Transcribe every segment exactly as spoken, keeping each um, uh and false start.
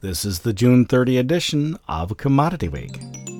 This is the June thirtieth edition of Commodity Week.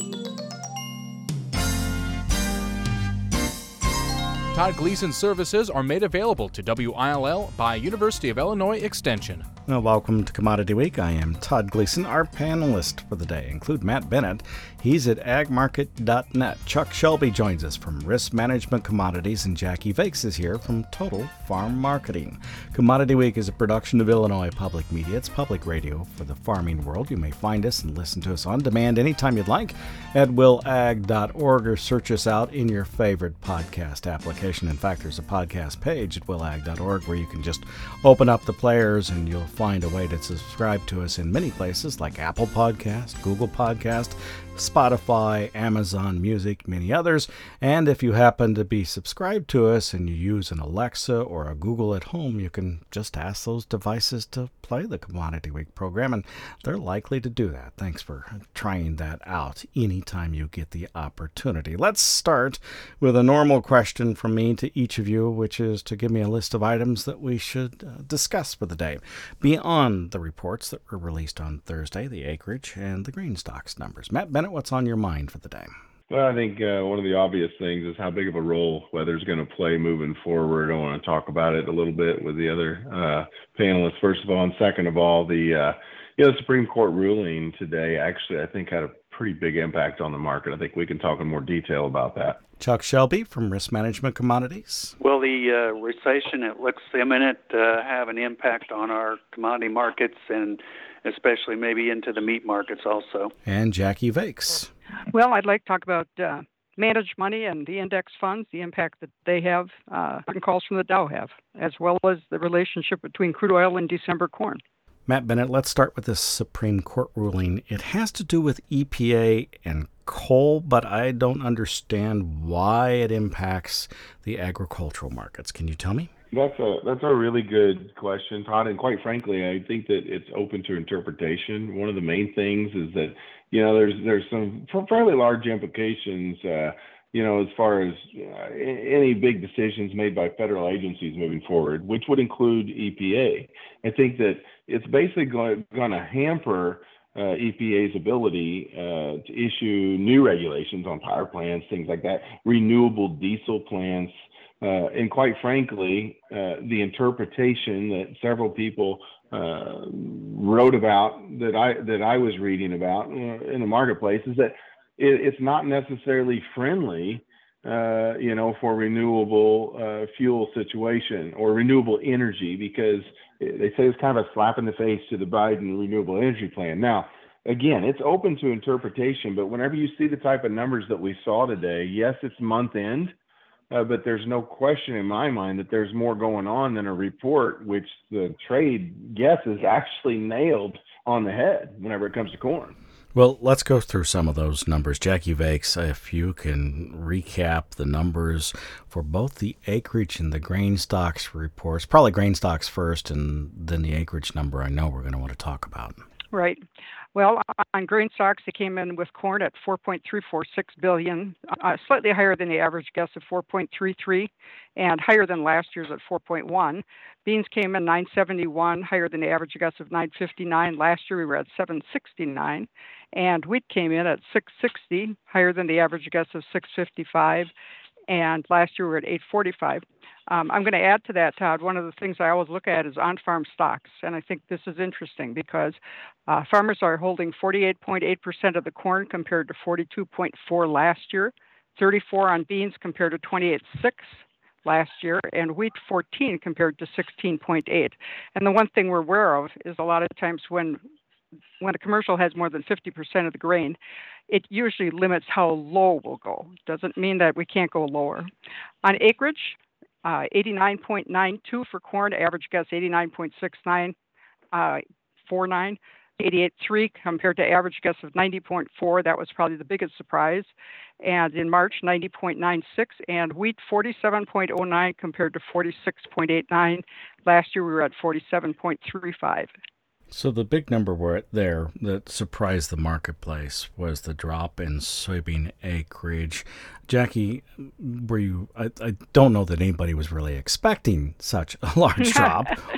Todd Gleason services are made available to W I L L by University of Illinois Extension. Well, welcome to Commodity Week. I am Todd Gleason. Our panelists for the day include Matt Bennett. He's at ag market dot net. Chuck Shelby joins us from Risk Management Commodities, and Jackie Vakes is here from Total Farm Marketing. Commodity Week is a production of Illinois Public Media. It's public radio for the farming world. You may find us and listen to us on demand anytime you'd like at will ag dot org or search us out in your favorite podcast application. In fact, there's a podcast page at will ag dot org where you can just open up the players and you'll find a way to subscribe to us in many places like Apple Podcast, Google Podcast, Spotify, Amazon Music, many others. And if you happen to be subscribed to us and you use an Alexa or a Google at home, you can just ask those devices to play the Commodity Week program, and they're likely to do that. Thanks for trying that out anytime you get the opportunity. Let's start with a normal question from me to each of you, which is to give me a list of items that we should uh, discuss for the day. Beyond the reports that were released on Thursday, the acreage and the grain stocks numbers. Matt Bennett, what's on your mind for the day? Well, I think uh, one of the obvious things is how big of a role weather's going to play moving forward. I want to talk about it a little bit with the other uh, panelists, first of all. And second of all, the, uh, you know, the Supreme Court ruling today actually, I think, had a pretty big impact on the market. I think we can talk in more detail about that. Chuck Shelby from Risk Management Commodities. Will the uh, recession, it looks imminent, uh, have an impact on our commodity markets and especially maybe into the meat markets also? And Jackie Vakes. Well, I'd like to talk about uh, managed money and the index funds, the impact that they have, uh, and calls from the Dow have, as well as the relationship between crude oil and December corn. Matt Bennett, let's start with this Supreme Court ruling. It has to do with E P A and coal, but I don't understand why it impacts the agricultural markets. Can you tell me? That's a that's a really good question, Todd. And quite frankly, I think that it's open to interpretation. One of the main things is that, you know, there's there's some fairly large implications, uh, you know, as far as uh, any big decisions made by federal agencies moving forward, which would include E P A. I think that it's basically going, going to hamper uh, E P A's ability uh, to issue new regulations on power plants, things like that, renewable diesel plants. Uh, and quite frankly, uh, the interpretation that several people uh, wrote about that I that I was reading about in the marketplace is that it, it's not necessarily friendly, uh, you know, for renewable uh, fuel situation or renewable energy, because they say it's kind of a slap in the face to the Biden renewable energy plan. Now, again, it's open to interpretation, but whenever you see the type of numbers that we saw today, yes, it's month end. Uh, but there's no question in my mind that there's more going on than a report, which the trade guesses actually nailed on the head whenever it comes to corn. Well, let's go through some of those numbers. Jackie Vakes, if you can recap the numbers for both the acreage and the grain stocks reports, probably grain stocks first and then the acreage number I know we're going to want to talk about. Right. Well, on grain stocks, they came in with corn at four point three four six billion dollars, uh, slightly higher than the average guess of four point three three, and higher than last year's at four point one. Beans came in nine seventy-one, higher than the average guess of nine fifty-nine. Last year we were at seven sixty-nine, and wheat came in at six sixty, higher than the average guess of six fifty-five, and last year we were at eight forty-five. Um, I'm going to add to that, Todd. One of the things I always look at is on-farm stocks, and I think this is interesting because uh, farmers are holding forty-eight point eight percent of the corn compared to forty-two point four last year, thirty-four on beans compared to twenty-eight point six last year, and wheat fourteen compared to sixteen point eight. And the one thing we're aware of is a lot of times when when a commercial has more than fifty percent of the grain, it usually limits how low we'll go. Doesn't mean that we can't go lower. On acreage, Uh, eighty-nine point nine two for corn, average guess eighty-nine point six nine, uh, four nine, eighty-eight point three compared to average guess of ninety point four. That was probably the biggest surprise. And in March, ninety point nine six, and wheat forty-seven point oh nine compared to forty-six point eight nine. Last year we were at forty-seven point three five. So the big number were there that surprised the marketplace was the drop in soybean acreage. Jackie, were you? I, I don't know that anybody was really expecting such a large drop.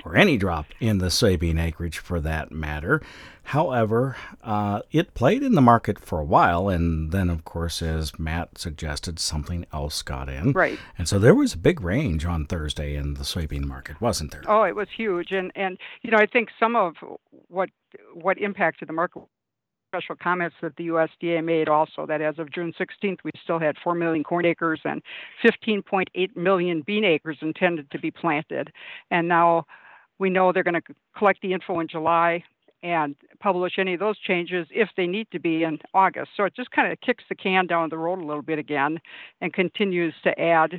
or any drop in the soybean acreage for that matter. However, uh, it played in the market for a while, and then, of course, as Matt suggested, something else got in. Right. And so there was a big range on Thursday in the soybean market, wasn't there? Oh, it was huge. And, and you know, I think some of what what impacted the market, special comments that the U S D A made also, that as of June sixteenth, we still had four million corn acres and fifteen point eight million bean acres intended to be planted. And now we know they're going to collect the info in July and publish any of those changes if they need to be in August. So it just kind of kicks the can down the road a little bit again and continues to add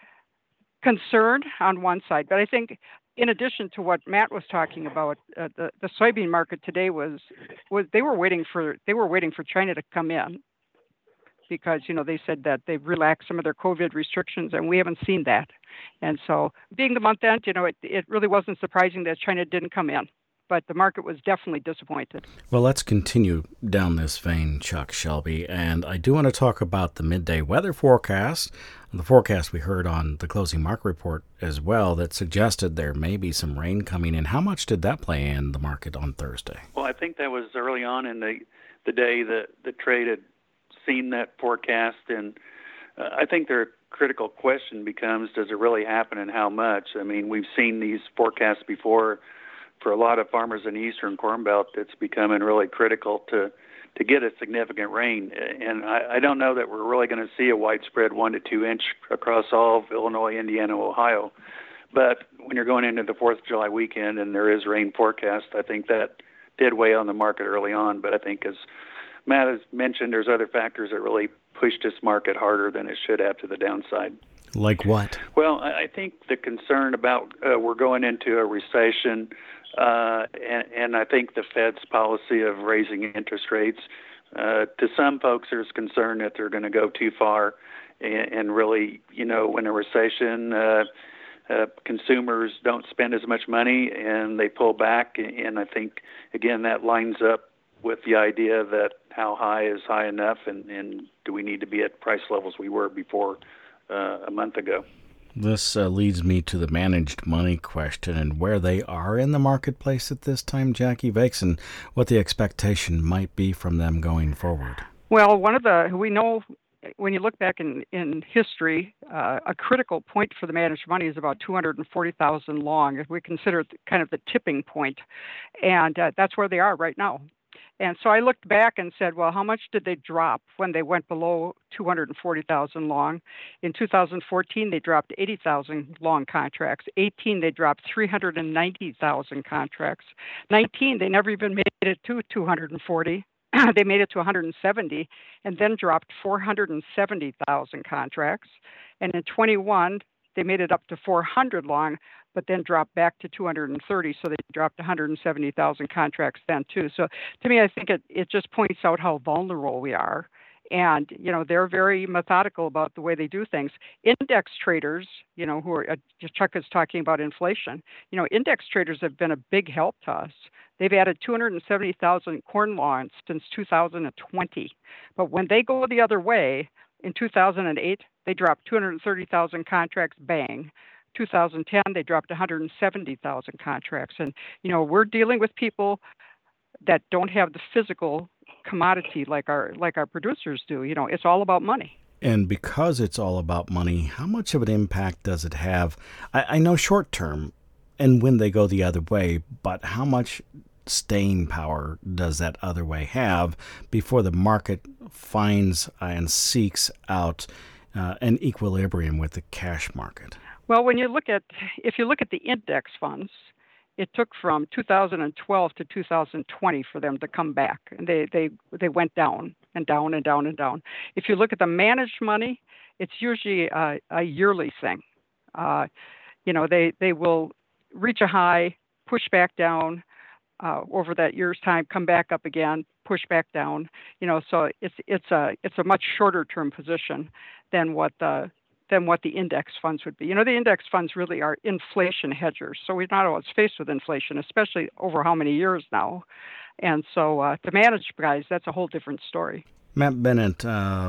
concern on one side. But I think in addition to what Matt was talking about, uh, the, the soybean market today was, was they were waiting for they were waiting for China to come in, because, you know, they said that they've relaxed some of their COVID restrictions, and we haven't seen that. And so being the month end, you know, it, it really wasn't surprising that China didn't come in. But the market was definitely disappointed. Well, let's continue down this vein, Chuck Shelby. And I do want to talk about the midday weather forecast, the forecast we heard on the closing market report as well, that suggested there may be some rain coming in. How much did that play in the market on Thursday? Well, I think that was early on in the, the day that the trade had seen that forecast. And uh, I think their critical question becomes, does it really happen and how much? I mean, we've seen these forecasts before. For a lot of farmers in the Eastern Corn Belt, it's becoming really critical to, to get a significant rain. And I, I don't know that we're really going to see a widespread one to two inch across all of Illinois, Indiana, Ohio. But when you're going into the fourth of July weekend and there is rain forecast, I think that did weigh on the market early on. But I think, as Matt has mentioned, there's other factors that really pushed this market harder than it should have to the downside. Like what? Well, I think the concern about uh, we're going into a recession, uh, and, and I think the Fed's policy of raising interest rates, uh, to some folks there's concern that they're going to go too far, and, and really, you know, in a recession, uh, uh, consumers don't spend as much money and they pull back. And I think, again, that lines up with the idea that how high is high enough, and, and do we need to be at price levels we were before Uh, a month ago. This uh, leads me to the managed money question and where they are in the marketplace at this time, Jackie Vakes, and what the expectation might be from them going forward. Well, one of the, we know when you look back in, in history, uh, a critical point for the managed money is about two hundred forty thousand long. If we consider it kind of the tipping point, and uh, that's where they are right now. And so I looked back and said, well, how much did they drop when they went below two hundred forty thousand long? In two thousand fourteen, they dropped eighty thousand long contracts. eighteen, they dropped three hundred ninety thousand contracts. nineteen, they never even made it to two hundred forty. They made it to one hundred seventy and then dropped four hundred seventy thousand contracts. And in twenty-one, they made it up to four hundred long, but then dropped back to two hundred thirty. So they dropped one hundred seventy thousand contracts then too. So to me, I think it, it just points out how vulnerable we are. And, you know, they're very methodical about the way they do things. Index traders, you know, who are, uh, Chuck is talking about inflation, you know, index traders have been a big help to us. They've added two hundred seventy thousand corn lots since two thousand twenty. But when they go the other way, in two thousand eight, they dropped two hundred thirty thousand contracts, bang. two thousand ten, they dropped one hundred seventy thousand contracts. And, you know, we're dealing with people that don't have the physical commodity like our like our producers do. You know, it's all about money. And because it's all about money, how much of an impact does it have? I, I know short term and when they go the other way, but how much staying power does that other way have before the market finds and seeks out uh, an equilibrium with the cash market? Well, when you look at, if you look at the index funds, it took from two thousand twelve to two thousand twenty for them to come back. And they, they, they went down and down and down and down. If you look at the managed money, it's usually a, a yearly thing. Uh, you know, they, they will reach a high, push back down uh, over that year's time, come back up again, push back down. You know, so it's it's a it's a much shorter term position than what the than what the index funds would be. You know, the index funds really are inflation hedgers. So we're not always faced with inflation, especially over how many years now. And so uh, the managed guys, that's a whole different story. Matt Bennett, uh,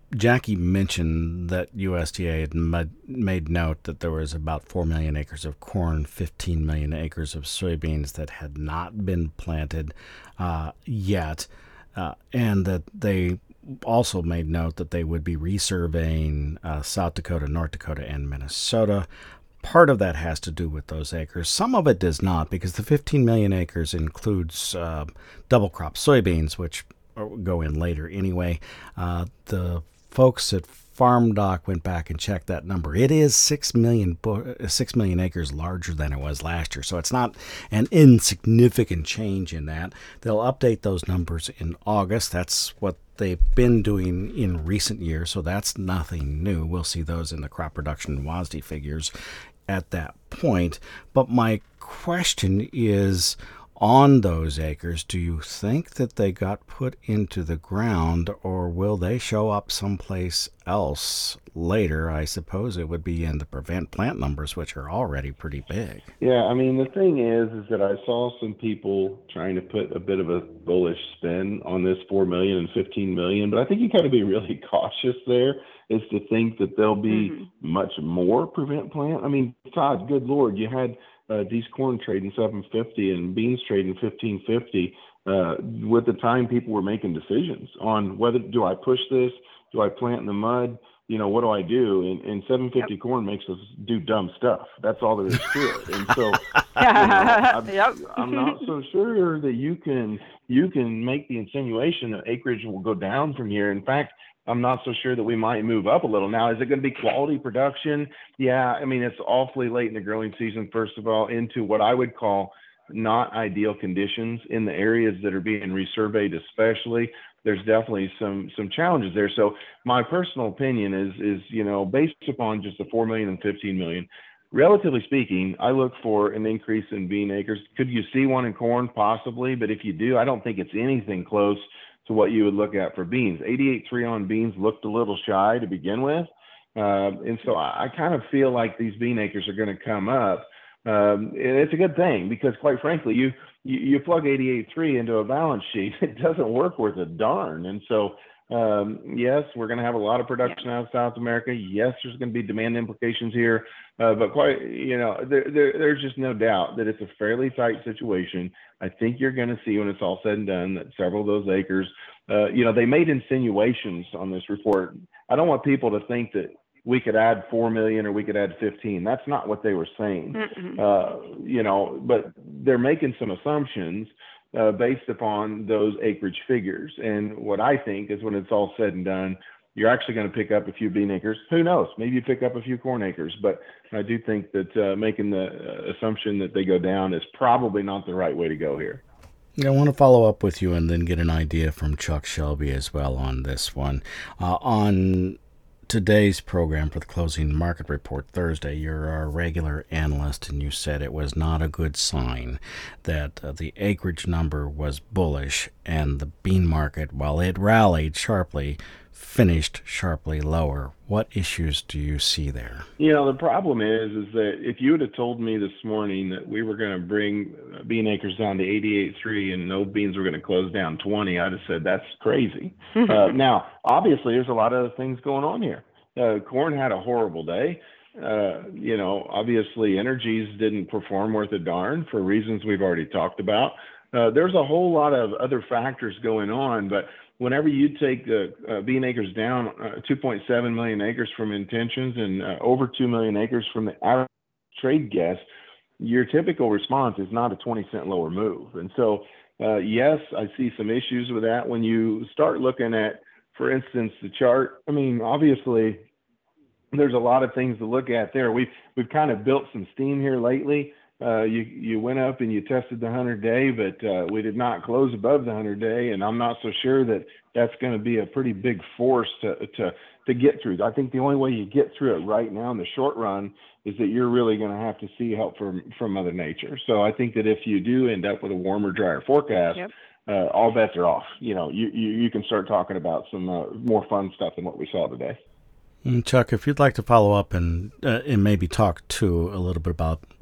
Jackie mentioned that U S D A had made note that there was about four million acres of corn, fifteen million acres of soybeans that had not been planted uh, yet, uh, and that they also made note that they would be resurveying uh, South Dakota, North Dakota, and Minnesota. Part of that has to do with those acres. Some of it does not, because the fifteen million acres includes uh, double crop soybeans, which go in later anyway. Uh, the folks at Farm Doc went back and checked that number. It is six million, six million acres larger than it was last year, so it's not an insignificant change in that. They'll update those numbers in August. That's what they've been doing in recent years, so that's nothing new. We'll see those in the crop production W A S D figures at that point. But my question is, on those acres, do you think that they got put into the ground, or will they show up someplace else later? I suppose it would be in the prevent plant numbers, which are already pretty big. Yeah, I mean, the thing is, is that I saw some people trying to put a bit of a bullish spin on this four million and fifteen million, but I think you got to be really cautious there, is to think that there'll be mm-hmm. much more prevent plant. I mean, Todd, good Lord, you had Uh, these corn trading seven fifty and beans trading fifteen fifty. Uh, with the time people were making decisions on whether, do I push this? Do I plant in the mud? You know, what do I do? And, and seven fifty yep. corn makes us do dumb stuff. That's all there is to it. And so, you know, I'm, yep. I'm not so sure that you can you can make the insinuation that acreage will go down from here. In fact, I'm not so sure that we might move up a little. Now, is it going to be quality production? Yeah, I mean, it's awfully late in the growing season, first of all, into what I would call not ideal conditions in the areas that are being resurveyed, especially. There's definitely some some challenges there. So my personal opinion is, is you know, based upon just the four million and fifteen million, relatively speaking, I look for an increase in bean acres. Could you see one in corn? Possibly. But if you do, I don't think it's anything close to what you would look at for beans. eighty-eight point three on beans looked a little shy to begin with. Uh, and so I, I kind of feel like these bean acres are going to come up. Um, and it's a good thing, because quite frankly, you, you, you plug eighty-eight point three into a balance sheet, it doesn't work worth a darn. And so, um, yes, we're going to have a lot of production yeah. out of South America. Yes, there's going to be demand implications here. Uh, but quite, you know, there, there, there's just no doubt that it's a fairly tight situation. I think you're going to see, when it's all said and done, that several of those acres, uh, you know, they made insinuations on this report. I don't want people to think that we could add four million or we could add fifteen. That's not what they were saying. Uh, you know, but they're making some assumptions uh, based upon those acreage figures. And what I think is, when it's all said and done, you're actually going to pick up a few bean acres. Who knows? Maybe you pick up a few corn acres. But I do think that uh, making the uh, assumption that they go down is probably not the right way to go here. I want to follow up with you and then get an idea from Chuck Shelby as well on this one. Uh, on today's program for the Closing Market Report Thursday, you're our regular analyst, and you said it was not a good sign that uh, the acreage number was bullish and the bean market, while it rallied sharply, finished sharply lower. What issues do you see there? You know, the problem is, is that if you would have told me this morning that we were going to bring bean acres down to eighty-eight point three and no beans were going to close down twenty, I'd have said that's crazy. uh, now, obviously, there's a lot of other things going on here. Uh, corn had a horrible day. Uh, you know, obviously, energies didn't perform worth a darn for reasons we've already talked about. Uh, there's a whole lot of other factors going on, but whenever you take the uh, bean acres down uh, two point seven million acres from intentions and uh, over two million acres from the average trade guess, your typical response is not a twenty cent lower move. And so, uh, yes, I see some issues with that. When you start looking at, for instance, the chart, I mean, obviously, there's a lot of things to look at there. We've, we've kind of built some steam here lately. Uh, you, you went up and you tested the hundred day, but uh, we did not close above the hundred day. And I'm not so sure that that's going to be a pretty big force to, to, to get through. I think the only way you get through it right now in the short run is that you're really going to have to see help from, from Mother Nature. So I think that if you do end up with a warmer, drier forecast, yep. uh, all bets are off. You know, you, you, you can start talking about some uh, more fun stuff than what we saw today. And Chuck, if you'd like to follow up and uh, and maybe talk too a little bit about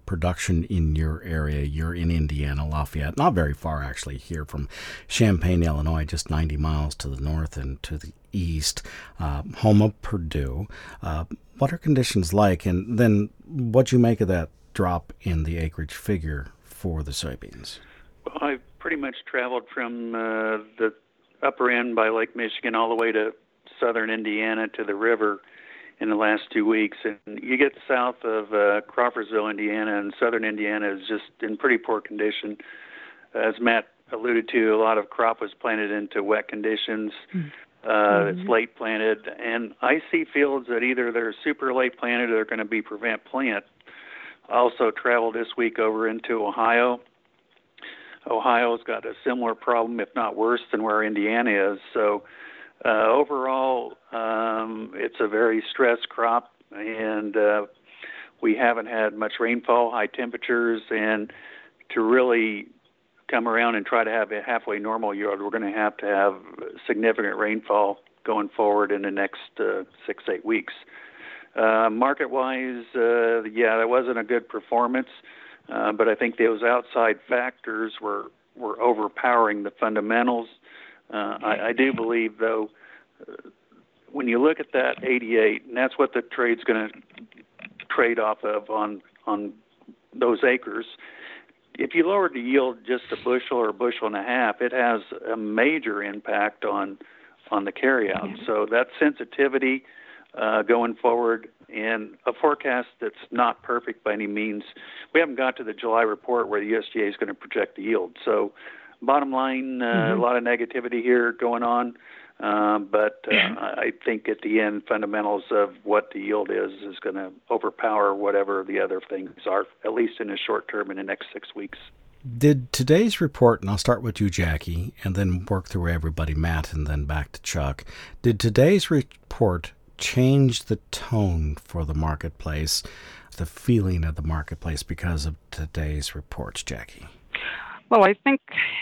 production in your area. You're in Indiana, Lafayette, not very far actually here from Champaign, Illinois, just ninety miles to the north and to the east, uh, home of Purdue. Uh, what are conditions like? And then what you make of that drop in the acreage figure for the soybeans? Well, I've pretty much traveled from uh, the upper end by Lake Michigan all the way to southern Indiana to the river in the last two weeks. And you get south of uh, Crawfordsville, Indiana, and southern Indiana is just in pretty poor condition. As Matt alluded to, a lot of crop was planted into wet conditions. Mm-hmm. Uh, it's late planted. And I see fields that either they're super late planted or they're going to be prevent plant. I also traveled this week over into Ohio. Ohio's got a similar problem, if not worse, than where Indiana is. So uh, overall, um, it's a very stressed crop, and uh, we haven't had much rainfall, high temperatures, and to really come around and try to have a halfway normal yield, we're going to have to have significant rainfall going forward in the next uh, six, eight weeks. Uh, market-wise, uh, yeah, that wasn't a good performance. Uh, but I think those outside factors were, were overpowering the fundamentals. Uh, I, I do believe, though, uh, when you look at that eighty-eight, and that's what the trade's going to trade off of on on those acres, if you lowered the yield just a bushel or a bushel and a half, it has a major impact on on the carryout. So that sensitivity uh, going forward, and a forecast that's not perfect by any means. We haven't got to the July report where the U S D A is going to project the yield. So bottom line, uh, mm-hmm. a lot of negativity here going on. Um, but uh, I think at the end, fundamentals of what the yield is is going to overpower whatever the other things are, at least in the short term in the next six weeks. Did today's report, and I'll start with you, Jackie, and then work through everybody, Matt, and then back to Chuck. Did today's report change the tone for the marketplace, the feeling of the marketplace because of today's reports, Jackie? Well, I think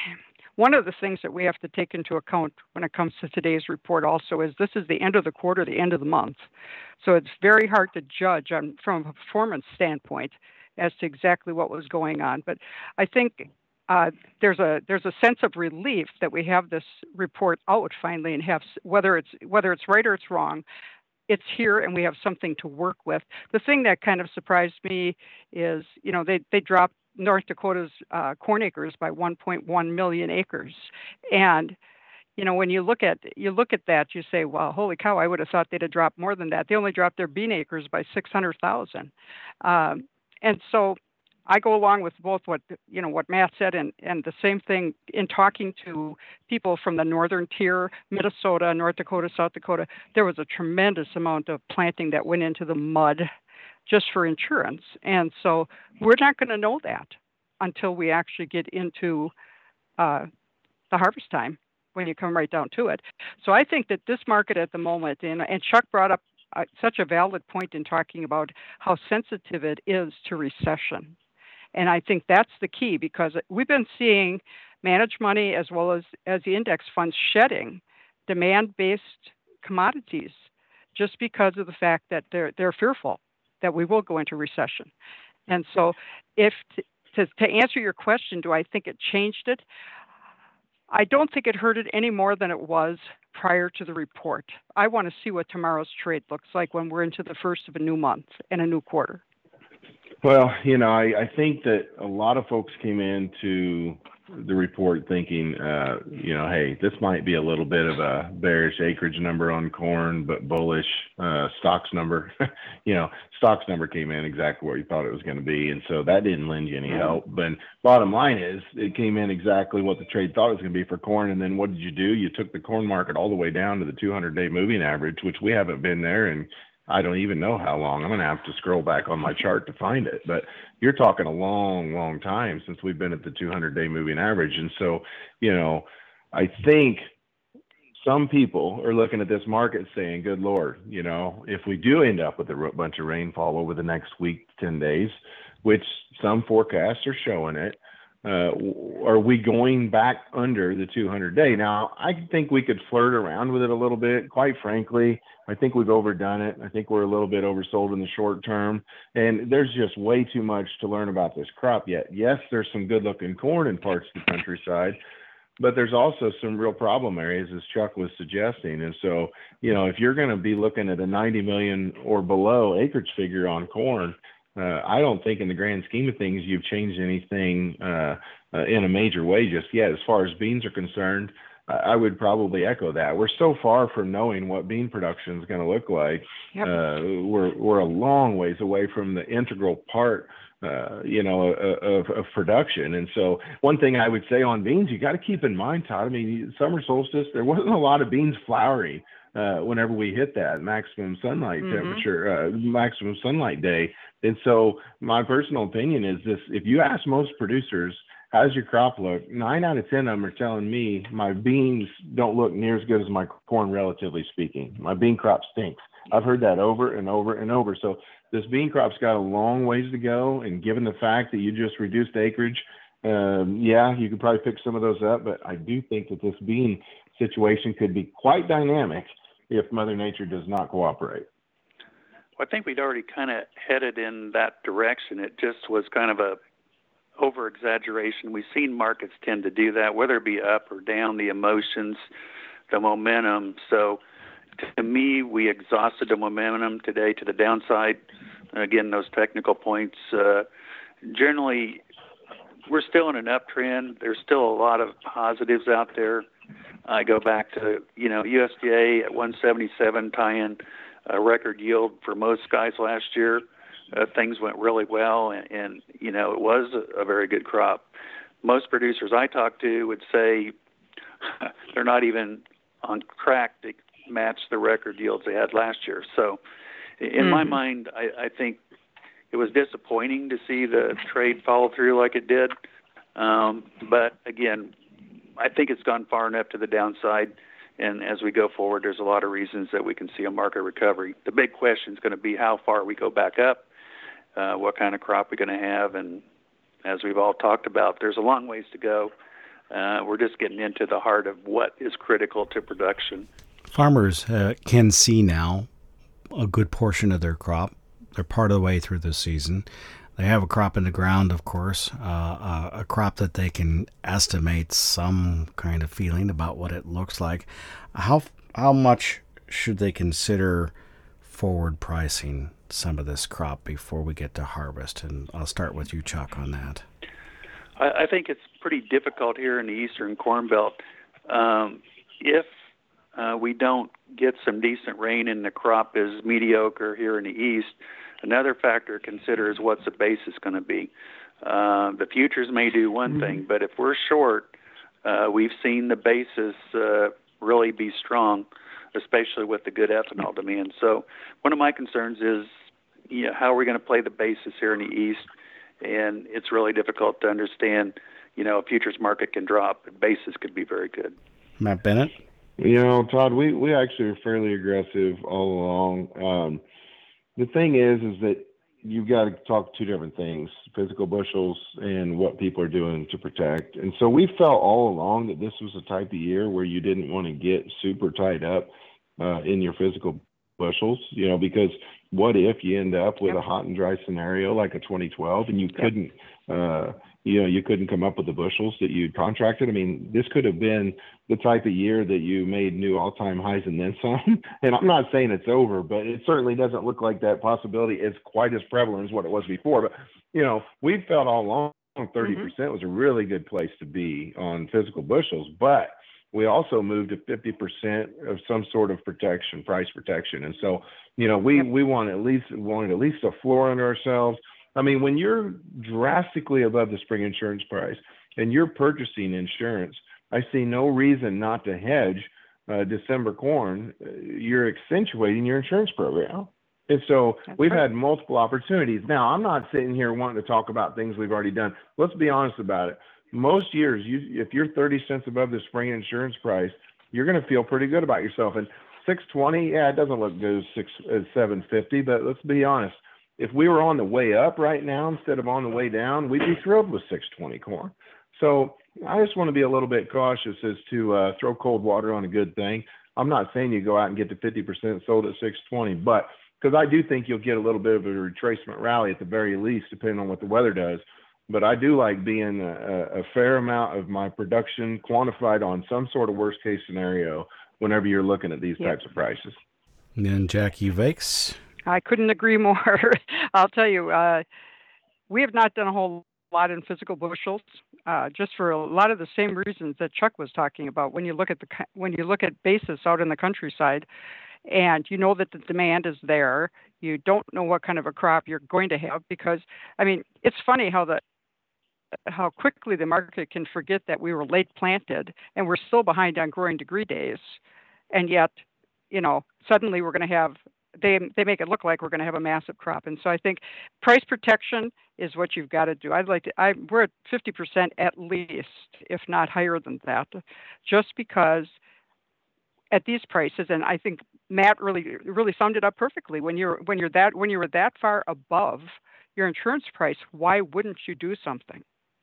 one of the things that we have to take into account when it comes to today's report also is this is the end of the quarter, the end of the month. So it's very hard to judge on, from a performance standpoint as to exactly what was going on. But I think uh, there's a there's a sense of relief that we have this report out finally, and have whether it's whether it's right or it's wrong, it's here and we have something to work with. The thing that kind of surprised me is, you know, they, they dropped North Dakota's uh, corn acres by one point one million acres. And, you know, when you look at you look at that, you say, well, holy cow, I would have thought they'd have dropped more than that. They only dropped their bean acres by six hundred thousand. Um, and so I go along with both what, you know, what Matt said and, and the same thing in talking to people from the northern tier, Minnesota, North Dakota, South Dakota. There was a tremendous amount of planting that went into the mud just for insurance. And so we're not going to know that until we actually get into uh, the harvest time when you come right down to it. So I think that this market at the moment, and, and Chuck brought up uh, such a valid point in talking about how sensitive it is to recession. And I think that's the key, because we've been seeing managed money as well as, as the index funds shedding demand-based commodities just because of the fact that they're they're fearful that we will go into recession. And so if to, to, to answer your question, do I think it changed it? I don't think it hurt it any more than it was prior to the report. I want to see what tomorrow's trade looks like when we're into the first of a new month and a new quarter. Well, you know, I, I think that a lot of folks came into the report thinking, uh, you know, hey, this might be a little bit of a bearish acreage number on corn, but bullish uh, stocks number. you know, stocks number came in exactly where you thought it was going to be. And so that didn't lend you any help. But bottom line is it came in exactly what the trade thought it was going to be for corn. And then what did you do? You took the corn market all the way down to the two hundred day moving average, which we haven't been there in I don't even know how long. I'm going to have to scroll back on my chart to find it. But you're talking a long, long time since we've been at the two hundred day moving average. And so, you know, I think some people are looking at this market saying, good Lord, you know, if we do end up with a bunch of rainfall over the next week, ten days, which some forecasts are showing it, uh, are we going back under the two hundred day? Now, I think we could flirt around with it a little bit. Quite frankly, I think we've overdone it. I think we're a little bit oversold in the short term, and there's just way too much to learn about this crop yet. Yes, there's some good-looking corn in parts of the countryside, but there's also some real problem areas, as Chuck was suggesting. And so, you know, if you're going to be looking at a ninety million or below acreage figure on corn, uh, I don't think in the grand scheme of things you've changed anything uh, uh, in a major way just yet. As far as beans are concerned, I would probably echo that. We're so far from knowing what bean production is going to look like. Yep. Uh, we're we're a long ways away from the integral part, uh, you know, of, of production. And so, one thing I would say on beans, you got to keep in mind, Todd. I mean, summer solstice, there wasn't a lot of beans flowering uh, whenever we hit that maximum sunlight mm-hmm. temperature, uh, maximum sunlight day. And so, my personal opinion is this: if you ask most producers, how's your crop look? Nine out of ten of them are telling me my beans don't look near as good as my corn, relatively speaking. My bean crop stinks. I've heard that over and over and over. So this bean crop's got a long ways to go. And given the fact that you just reduced acreage, um, yeah, you could probably pick some of those up. But I do think that this bean situation could be quite dynamic if Mother Nature does not cooperate. Well, I think we'd already kind of headed in that direction. It just was kind of a over exaggeration. We've seen markets tend to do that, whether it be up or down, the emotions, the momentum. So to me, we exhausted the momentum today to the downside. Again, those technical points, uh, generally, we're still in an uptrend. There's still a lot of positives out there. I go back to, you know, U S D A at one seventy-seven, tie-in a record yield for most guys last year. Uh, things went really well, and, and you know, it was a, a very good crop. Most producers I talk to would say they're not even on track to match the record yields they had last year. So in mm-hmm. my mind, I, I think it was disappointing to see the trade follow through like it did. Um, but again, I think it's gone far enough to the downside. And as we go forward, there's a lot of reasons that we can see a market recovery. The big question is going to be how far we go back up. Uh, what kind of crop we're going to have, and as we've all talked about, there's a long ways to go. Uh, we're just getting into the heart of what is critical to production. Farmers uh, can see now a good portion of their crop. They're part of the way through the season. They have a crop in the ground, of course, uh, uh, a crop that they can estimate some kind of feeling about what it looks like. How how much should they consider forward pricing some of this crop before we get to harvest? And I'll start with you, Chuck, on that. I, I think it's pretty difficult here in the Eastern Corn Belt. Um, if uh, we don't get some decent rain and the crop is mediocre here in the East, another factor to consider is what's the basis going to be. Uh, the futures may do one mm-hmm. thing, but if we're short, uh, we've seen the basis uh, really be strong, especially with the good ethanol demand. So one of my concerns is, you know, how are we going to play the basis here in the East? And it's really difficult to understand, you know, a futures market can drop, but basis could be very good. Matt Bennett? You know, Todd, we, we actually are fairly aggressive all along. Um, the thing is, is that you've got to talk two different things, physical bushels and what people are doing to protect. And so we felt all along that this was a type of year where you didn't want to get super tied up uh, in your physical bushels, you know, because what if you end up with yep. a hot and dry scenario like a twenty twelve and you yep. couldn't, uh, you know, you couldn't come up with the bushels that you'd contracted? I mean, this could have been the type of year that you made new all-time highs and then some. And I'm not saying it's over, but it certainly doesn't look like that possibility is quite as prevalent as what it was before. But, you know, we felt all along thirty percent mm-hmm. was a really good place to be on physical bushels, but we also moved to fifty percent of some sort of protection, price protection. And so, you know, we, we want at least wanted at least a floor under ourselves. I mean, when you're drastically above the spring insurance price and you're purchasing insurance, I see no reason not to hedge uh, December corn. You're accentuating your insurance program. And so That's we've right. had multiple opportunities. Now, I'm not sitting here wanting to talk about things we've already done. Let's be honest about it. Most years, you, if you're thirty cents above the spring insurance price, you're going to feel pretty good about yourself. And six twenty, yeah, it doesn't look good as, six, as seven fifty, but let's be honest. If we were on the way up right now instead of on the way down, we'd be thrilled with six twenty corn. So I just want to be a little bit cautious as to uh, throw cold water on a good thing. I'm not saying you go out and get to fifty percent sold at six twenty, but because I do think you'll get a little bit of a retracement rally at the very least, depending on what the weather does. But I do like being a, a fair amount of my production quantified on some sort of worst case scenario whenever you're looking at these Yeah. types of prices. And then Jackie Vakes. I couldn't agree more. I'll tell you, uh, we have not done a whole lot in physical bushels, uh, just for a lot of the same reasons that Chuck was talking about. When you look at the when you look at basis out in the countryside, and you know that the demand is there, you don't know what kind of a crop you're going to have, because I mean, it's funny how the how quickly the market can forget that we were late planted and we're still behind on growing degree days, and yet, you know, suddenly we're going to have they they make it look like we're going to have a massive crop. And so I think price protection is what you've got to do. I'd like to I we're at fifty percent at least, if not higher than that, just because at these prices, and I think Matt really really summed it up perfectly. When you're when you're that when you're that far above your insurance price, why wouldn't you do something?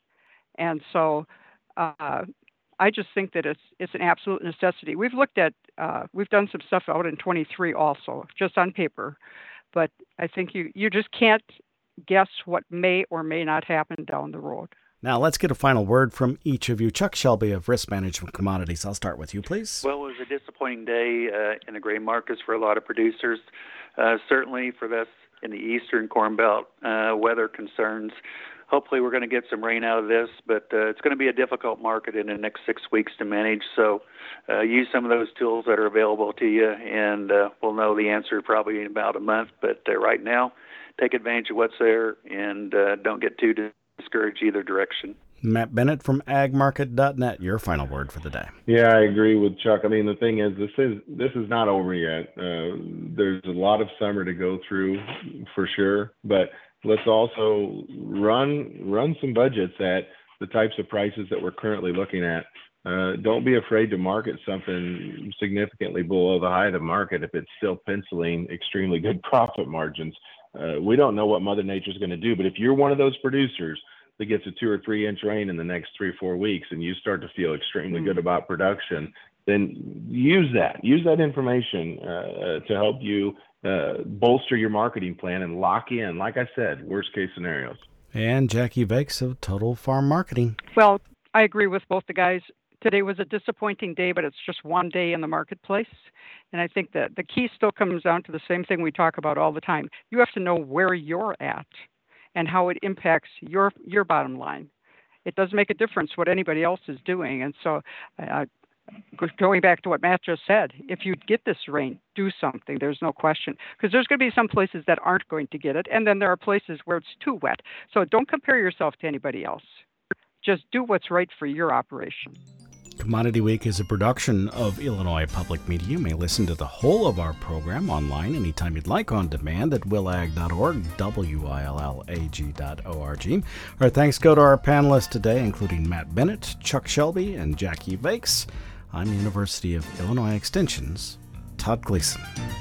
And so uh, I just think that it's it's an absolute necessity. We've looked at uh, we've done some stuff out in twenty-three also, just on paper, but I think you you just can't guess what may or may not happen down the road. Now let's get a final word from each of you. Chuck Shelby of Risk Management Commodities. I'll start with you, please. Well, it was a disappointing day uh, in the grain markets for a lot of producers. Uh, certainly for us in the eastern Corn Belt, uh, weather concerns. Hopefully we're going to get some rain out of this, but uh, it's going to be a difficult market in the next six weeks to manage. So uh, use some of those tools that are available to you, and uh, we'll know the answer probably in about a month. But uh, right now, take advantage of what's there, and uh, don't get too discouraged either direction. Matt Bennett from ag market dot net, your final word for the day. Yeah, I agree with Chuck. I mean, the thing is, this is this is not over yet. Uh, there's a lot of summer to go through for sure, but let's also run run some budgets at the types of prices that we're currently looking at. Uh, don't be afraid to market something significantly below the high of the market if it's still penciling extremely good profit margins. Uh, we don't know what Mother Nature's going to do, but if you're one of those producers that gets a two or three inch rain in the next three or four weeks and you start to feel extremely mm. good about production, then use that. Use that information uh, to help you uh, bolster your marketing plan and lock in, like I said, worst case scenarios. And Jackie Vakes of Total Farm Marketing. Well, I agree with both the guys. Today was a disappointing day, but it's just one day in the marketplace. And I think that the key still comes down to the same thing we talk about all the time. You have to know where you're at and how it impacts your your bottom line. It does make a difference what anybody else is doing. And so uh, going back to what Matt just said, if you get this rain, do something. There's no question. Because there's going to be some places that aren't going to get it, and then there are places where it's too wet. So don't compare yourself to anybody else. Just do what's right for your operation. Commodity Week is a production of Illinois Public Media. You may listen to the whole of our program online anytime you'd like on demand at willag dot org, W I L L A G dot org. Our thanks go to our panelists today, including Matt Bennett, Chuck Shelby, and Jackie Vakes. I'm University of Illinois Extension's Todd Gleason.